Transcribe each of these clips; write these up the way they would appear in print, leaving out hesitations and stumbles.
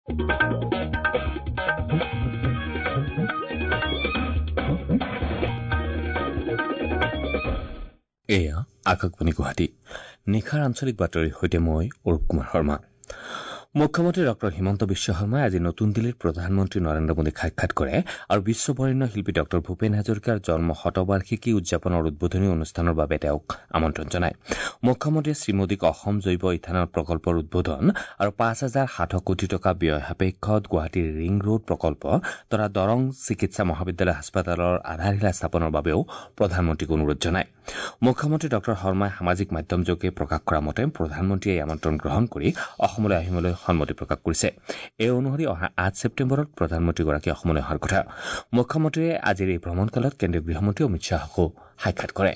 এয়া আকাশবাণী গুৱাহাটী নিশাৰ আঞ্চলিক বাতৰিৰ সৈতে মই অৰূপ কুমাৰ শৰ্মা। মুখ্যমন্ত্ৰী ডঃ হিমন্ত বিশ্ব শৰ্মাই আজি নতুন দিল্লীত প্ৰধানমন্ত্ৰী নৰেন্দ্ৰ মোদীক সাক্ষাৎ কৰে আৰু বিশ্ববৰেণ্য শিল্পী ডঃ ভূপেন হাজৰিকাৰ জন্ম শতবাৰ্ষিকী উদযাপনৰ উদ্বোধনী অনুষ্ঠানৰ বাবে তেওঁক আমন্ত্ৰণ জনায়। মুখ্যমন্ত্ৰীয়ে শ্ৰীমোদীক অসম জৈৱ ইথানল প্ৰকল্পৰ উদ্বোধন আৰু ৫,৭০০ কোটি টকা ব্যয় সাপেক্ষত গুৱাহাটীৰ ৰিং ৰোড প্ৰকল্প তথা দৰং চিকিৎসা মহাবিদ্যালয় হাস্পতালৰ আধাৰশিলা স্থাপনৰ বাবেও প্ৰধানমন্ত্ৰীক অনুৰোধ জনায়। মুখ্যমন্ত্ৰী ডঃ শৰ্মাই সামাজিক মাধ্যমযোগে প্ৰকাশ কৰা মতে প্ৰধানমন্ত্ৰীয়ে এই আমন্ত্ৰণ গ্ৰহণ কৰি অসমলৈ আহিবলৈ সন্মতি প্ৰকাশ কৰিছে। এই অনুসৰি অহা ৮ ছেপ্টেম্বৰত প্ৰধানমন্ত্ৰীগৰাকী অসমলৈ অহাৰ কথা। মুখ্যমন্ত্ৰীয়ে আজিৰ এই ভ্ৰমণকালত কেন্দ্ৰীয় গৃহমন্ত্ৰী অমিত শ্বাহকো সাক্ষাৎ কৰে।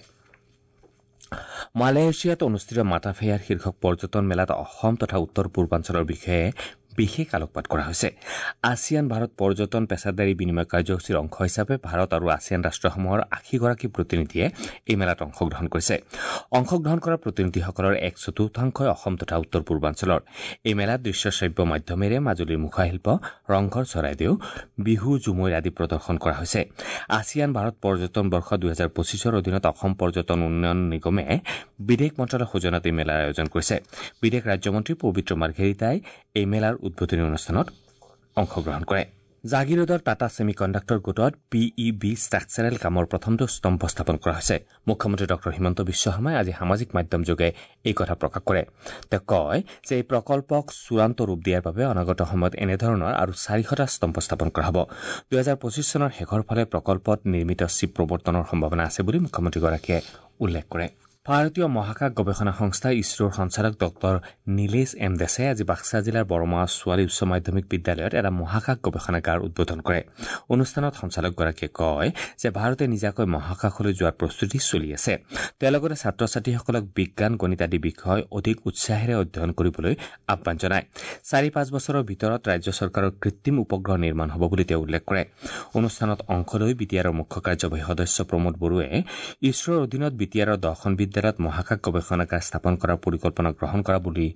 মালয়েছিয়াত অনুষ্ঠিত মাটাফেয়াৰ শীৰ্ষক পৰ্যটন মেলাত অসম তথা উত্তৰ পূৰ্বাঞ্চলৰ বিষয়ে বিশেষ আলোকপাত কৰা হৈছে। আছিয়ান ভাৰত পৰ্যটন পেছাদাৰী বিনিময় কাৰ্যসূচীৰ অংশ হিচাপে ভাৰত আৰু আছিয়ান ৰাষ্ট্ৰসমূহৰ ৮০গৰাকী প্ৰতিনিধিয়ে এই মেলাত অংশগ্ৰহণ কৰিছে। অংশগ্ৰহণ কৰা প্ৰতিনিধিসকলৰ ১/৪ অসম তথা উত্তৰ পূৰ্বাঞ্চলৰ। এই মেলাত দৃশ্য শ্ৰাব্য মাধ্যমেৰে মাজুলীৰ মুখাশিল্প, ৰংঘৰ, চৰাইদেউ, বিহু, ঝুমুৰ আদি প্ৰদৰ্শন কৰা হৈছে। আছিয়ান ভাৰত পৰ্যটন বৰ্ষ ২০২৫ৰ অধীনত অসম পৰ্যটন উন্নয়ন নিগমে বিদেশ মন্ত্ৰালয়ৰ সৌজন্যত এই মেলাৰ আয়োজন কৰিছে। বিদেশ ৰাজ্যমন্ত্ৰী পবিত্ৰ মাৰ্ঘেৰিটাই এই মেলাৰ উদ্বোধনী অনুষ্ঠানত অংশগ্ৰহণ কৰে। জাগিৰোডৰ টাটা ছেমি কণ্ডাক্টৰ গোটত PEB ষ্ট্ৰাকচাৰেল কামৰ প্ৰথমটো স্তম্ভ স্থাপন কৰা হৈছে। মুখ্যমন্ত্ৰী ডঃ হিমন্ত বিশ্ব শৰ্মাই আজি সামাজিক মাধ্যমযোগে এই কথা প্ৰকাশ কৰে। তেওঁ কয় যে এই প্ৰকল্পক চূড়ান্ত ৰূপ দিয়াৰ বাবে অনাগত সময়ত এনেধৰণৰ আৰু ৪০০টা স্তম্ভ স্থাপন কৰা হ'ব। ২০২৫ চনৰ শেষৰ ফালে প্ৰকল্পত নিৰ্মিত চিপ প্ৰৱৰ্তনৰ সম্ভাৱনা আছে বুলি মুখ্যমন্ত্ৰীগৰাকীয়ে উল্লেখ কৰে। ভাৰতীয় মহাকাশ গৱেষণা সংস্থা ইছৰোৰ সঞ্চালক ডঃ নীলেশ এম দেশাই আজি বাক্সা জিলাৰ বৰমা ছোৱালী উচ্চ মাধ্যমিক বিদ্যালয়ত এটা মহাকাশ গৱেষণাগাৰ উদ্বোধন কৰে। অনুষ্ঠানত সঞ্চালকগৰাকীয়ে কয় যে ভাৰতে নিজাকৈ মহাকাশলৈ যোৱাৰ প্ৰস্তুতি চলি আছে। তেওঁ লগতে ছাত্ৰ ছাত্ৰীসকলক বিজ্ঞান, গণিত আদি বিষয় অধিক উৎসাহেৰে অধ্যয়ন কৰিবলৈ আহ্বান জনায়। ৪-৫ বছৰৰ ভিতৰত ৰাজ্য চৰকাৰৰ কৃত্ৰিম উপগ্ৰহ নিৰ্মাণ হ'ব বুলি তেওঁ উল্লেখ কৰে। অনুষ্ঠানত অংশ লৈ BTRৰ মুখ্য কাৰ্যবাহী সদস্য প্ৰমোদ বড়োৱে ইছৰোৰ অধীনত BTRৰ 10খন বিদ্যালয়ত মহাকাশ গৱেষণাগাৰ স্থাপন কৰাৰ পৰিকল্পনা গ্ৰহণ কৰা বুলি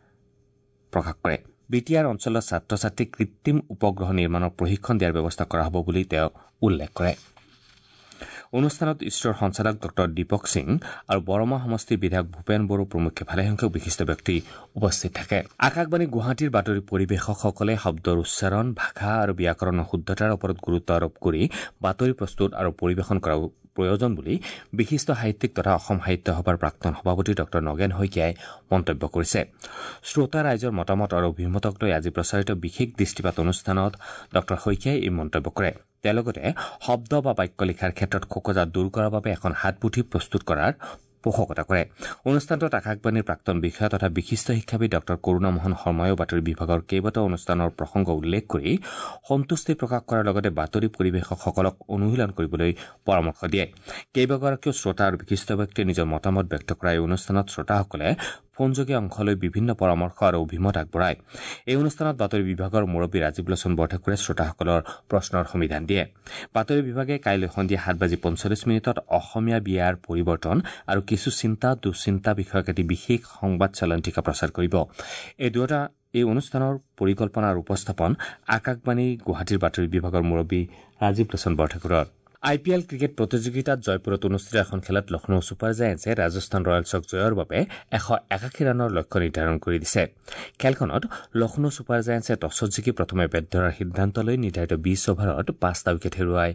প্ৰকাশ কৰে। BTR অঞ্চলৰ ছাত্ৰ ছাত্ৰীক কৃত্ৰিম উপগ্ৰহ নিৰ্মাণৰ প্ৰশিক্ষণ দিয়াৰ ব্যৱস্থা কৰা হ'ব বুলি তেওঁ উল্লেখ কৰে। অনুষ্ঠানত ইছৰোৰ সঞ্চালক ডঃ দীপক সিং আৰু বৰমা সমষ্টিৰ বিধায়ক ভূপেন বড়ো প্ৰমুখ্যে ভালেসংখ্যক বিশিষ্ট ব্যক্তি উপস্থিত থাকে। আকাশবাণী গুৱাহাটীৰ বাতৰি পৰিৱেশকসকলে শব্দৰ উচ্চাৰণ, ভাষা আৰু ব্যাকৰণৰ শুদ্ধতাৰ ওপৰত গুৰুত্ব আৰোপ কৰি বাতৰি প্ৰস্তুত আৰু পৰিৱেশন কৰা প্ৰয়োজন বুলি বিশিষ্ট সাহিত্যিক তথা অসম সাহিত্য সভাৰ প্ৰাক্তন সভাপতি ডঃ নগেন শইকীয়াই মন্তব্য কৰিছে। শ্ৰোতা ৰাইজৰ মতামত আৰু অভিমতক লৈ আজি প্ৰচাৰিত বিশেষ দৃষ্টিপাত অনুষ্ঠানত ডঃ শইকীয়াই এই মন্তব্য কৰে। তেওঁ লগতে শব্দ বা বাক্য লিখাৰ ক্ষেত্ৰত খোকোজা দূৰ কৰাৰ বাবে এখন হাতপুথি প্ৰস্তুত কৰাৰ পোষকতা কৰে। অনুষ্ঠানটোত আকাশবাণীৰ প্ৰাক্তন বিষয়া তথা বিশিষ্ট শিক্ষাবিদ ডঃ কৰুণা মোহন শৰ্মায়ো বাতৰি বিভাগৰ কেইবাটাও অনুষ্ঠানৰ প্ৰসংগ উল্লেখ কৰি সন্তুষ্টি প্ৰকাশ কৰাৰ লগতে বাতৰি পৰিৱেশকসকলক অনুশীলন কৰিবলৈ পৰামৰ্শ দিয়ে। কেইবাগৰাকীও শ্ৰোতা আৰু বিশিষ্ট ব্যক্তিয়ে নিজৰ মতামত ব্যক্ত কৰা এই অনুষ্ঠানত শ্ৰোতাসকলে ফোনযোগে অংশ লৈ বিভিন্ন পৰামৰ্শ আৰু অভিমত আগবঢ়ায়। এই অনুষ্ঠানত বাতৰি বিভাগৰ মুৰব্বী ৰাজীৱ লোচন বৰঠাকুৰে শ্ৰোতাসকলৰ প্ৰশ্নৰ সমাধান দিয়ে। বাতৰি বিভাগে কাইলৈ সন্ধিয়া 7:45 অসমীয়া বিয়াৰ পৰিৱৰ্তন আৰু কিছু চিন্তা দুশ্চিন্তা বিষয়ক এটি বিশেষ সংবাদ চালন্তিকা প্ৰচাৰ কৰিব। এই অনুষ্ঠানৰ পৰিকল্পনা আৰু উপস্থাপন আকাশবাণী গুৱাহাটীৰ বাতৰি বিভাগৰ মুৰব্বী ৰাজীৱ লোচন বৰঠাকুৰৰ। IPL ক্ৰিকেট প্ৰতিযোগিতাত জয়পুৰত অনুষ্ঠিত এখন খেলত লক্ষ্ণৌ ছুপাৰ জায়েন্টছে ৰাজস্থান ৰয়েলছক জয়ৰ বাবে 181 ৰানৰ লক্ষ্য নিৰ্ধাৰণ কৰি দিছে। খেলখনত লক্ষ্ণৌ ছুপাৰ জায়েন্টছে টছত জিকি প্ৰথমে বেট ধৰাৰ সিদ্ধান্ত লৈ নিৰ্ধাৰিত 20 অভাৰত 5টা উইকেট হেৰুৱাই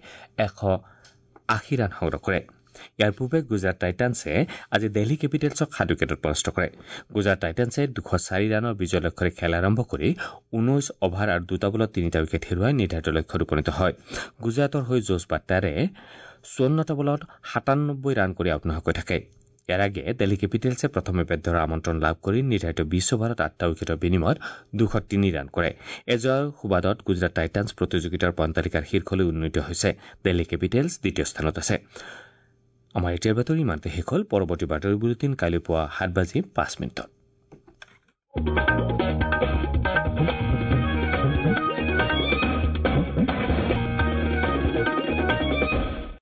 180 ৰান সংগ্ৰহ কৰে। ইয়াৰ পূৰ্বে গুজৰাট টাইটান্ছে আজি দিল্লী কেপিটেলছক 7 উইকেটত পৰাস্ত কৰে। গুজৰাট টাইটান্ছে 204 ৰানৰ বিজয় লক্ষ্যৰে খেল আৰম্ভ কৰি 19 অভাৰ আৰু 2টা বলত 3টা উইকেট হেৰুৱাই নিৰ্ধাৰিত লক্ষ্যত উপনীত হয়। গুজৰাটৰ হৈ জোছ বাট্টাৰে 54টা বলত 97 ৰান কৰি আউট নোহোৱাকৈ থাকে। ইয়াৰ আগেয়ে দিল্লী কেপিটেলছে প্ৰথমে বেট ধৰাৰ আমন্ত্ৰণ লাভ কৰি নিৰ্ধাৰিত 20 অভাৰত 8টা উইকেটৰ বিনিময়ত 203 ৰান কৰে। এই জয়ৰ সুবাদত গুজৰাট টাইটান্ছ প্ৰতিযোগিতাৰ পইণ্ট তালিকাৰ শীৰ্ষলৈ উন্নীত হৈছে। দিল্লী কেপিটেলছ দ্বিতীয় স্থানত আছে। আমাৰ এতিয়াৰ বাতৰি ইমানতে শেষ হ'ল। পৰৱৰ্তী বাতৰি বুলেটিন কাইলৈ পুৱা 7:05